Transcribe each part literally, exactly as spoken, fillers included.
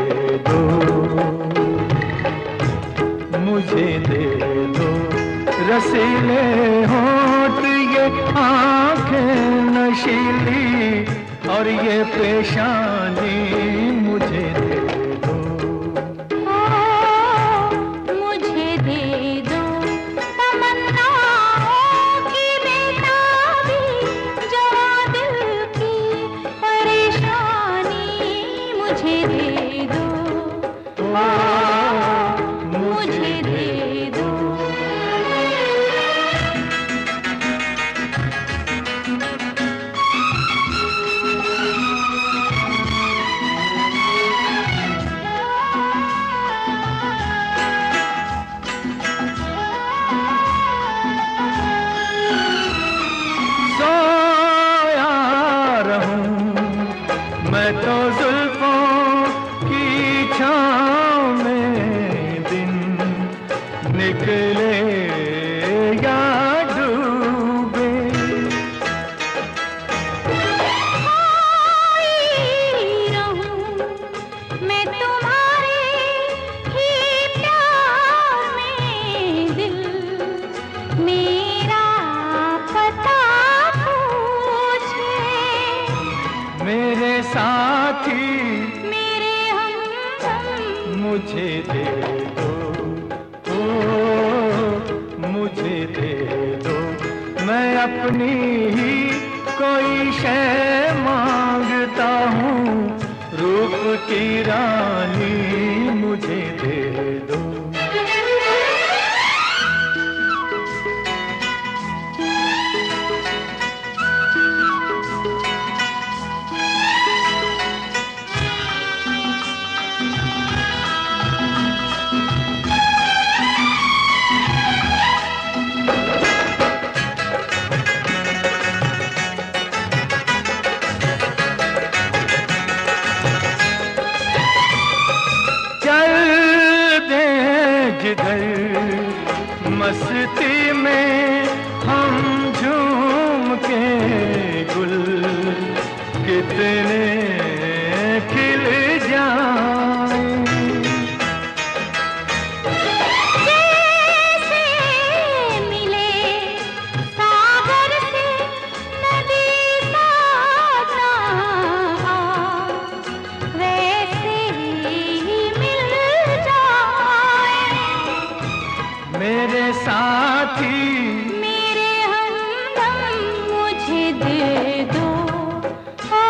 दो, मुझे दे दो रसीले होठ, ये आंखें नशीली और ये पेशानी मुझे दे दो। ओ, मुझे दे दो तमन्नाओं की बेताबी, जो दिल की परेशानी मुझे दे दो। ओ, मुझे दे दो। मैं तो जुल्फों की छाँव में दिन निकले या डूबे, रहूं मैं तुम्हारे ही प्यार में, दिल मेरा पता पूछे, मेरे साथी मेरे हमदम मुझे दे दो, ओ मुझे दे दो। मैं अपनी ही कोई शय मांगता हूँ, रूप की रानी मुझे दे दो। जिधर मस्ती में हम झूम के, गुल कितने खिल जाएं, जैसे मिले सागर से नदी साधना, वैसे ही मिल जाए मेरे साथी मेरे हमदम मुझे दे दो। ओ,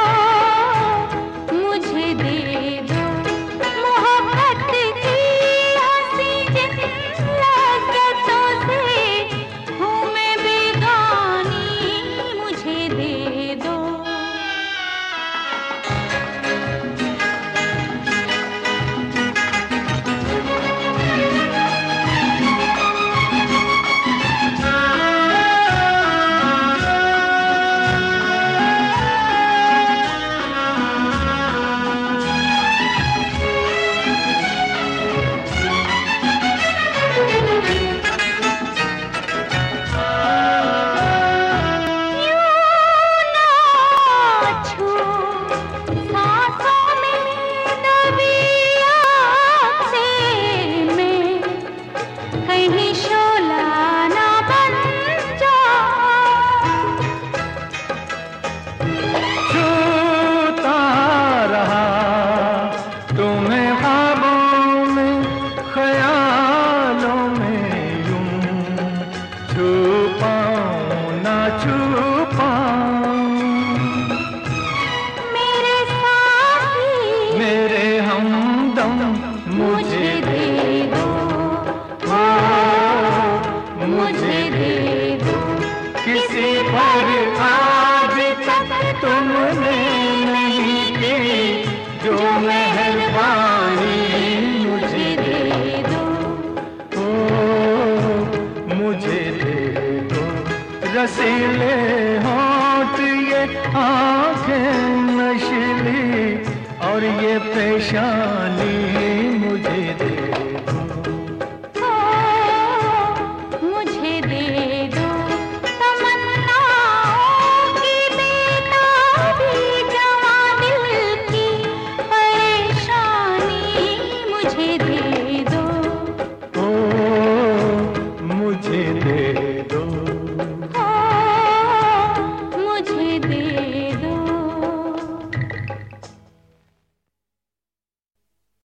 मुझे दे दो मोहब्बत की हंसी जिन लज़्ज़तों से हूँ मैं बेगानी, मुझे दे दो। मुझे दे दो, ओ मुझे दे दो। किसी पर आज तक तुमने नहीं की जो मेहरबानी, मुझे दे दो, ओ मुझे दे दो। रसीले होठ ये आंखें नशीली और ये पेशानी